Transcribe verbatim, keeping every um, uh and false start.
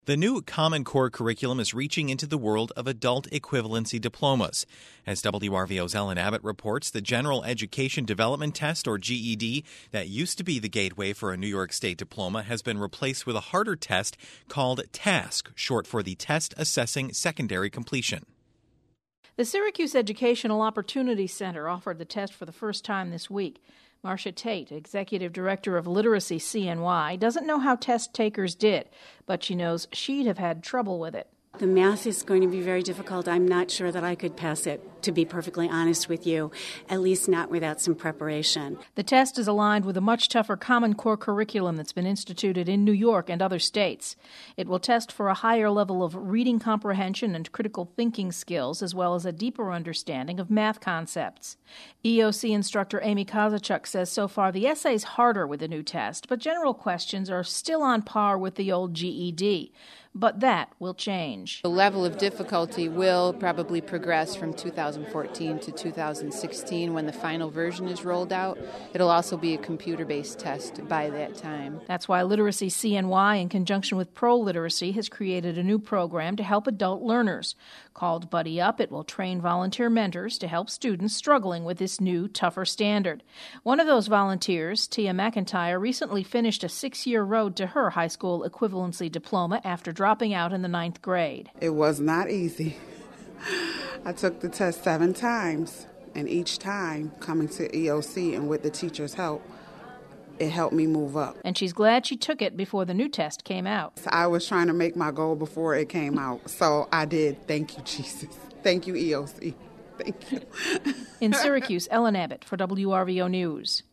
The new Common Core curriculum is reaching into the world of adult equivalency diplomas. As W R V O's Ellen Abbott reports, the General Education Development Test, or G E D, that used to be the gateway for a New York State diploma has been replaced with a harder test called TASC, short for the Test Assessing Secondary Completion. The Syracuse Educational Opportunity Center offered the test for the first time this week. Marcia Tate, Executive Director of Literacy C N Y, doesn't know how test takers did, but she knows she'd have had trouble with it. The math is going to be very difficult. I'm not sure that I could pass it, to be perfectly honest with you, at least not without some preparation. The test is aligned with a much tougher Common Core curriculum that's been instituted in New York and other states. It will test for a higher level of reading comprehension and critical thinking skills, as well as a deeper understanding of math concepts. E O C instructor Amy Kozachuk says so far the essay's harder with the new test, but general questions are still on par with the old G E D. But that will change. The level of difficulty will probably progress from two thousand fourteen to two thousand sixteen when the final version is rolled out. It'll also be a computer-based test by that time. That's why Literacy C N Y, in conjunction with Pro Literacy, has created a new program to help adult learners. Called Buddy Up, it will train volunteer mentors to help students struggling with this new, tougher standard. One of those volunteers, Tia McIntyre, recently finished a six-year road to her high school equivalency diploma after dropping out in the ninth grade. It was not easy. I took the test seven times, and each time coming to E O C and with the teacher's help, it helped me move up. And she's glad she took it before the new test came out. I was trying to make my goal before it came out, so I did. Thank you, Jesus. Thank you, E O C. Thank you. In Syracuse, Ellen Abbott for W R V O News.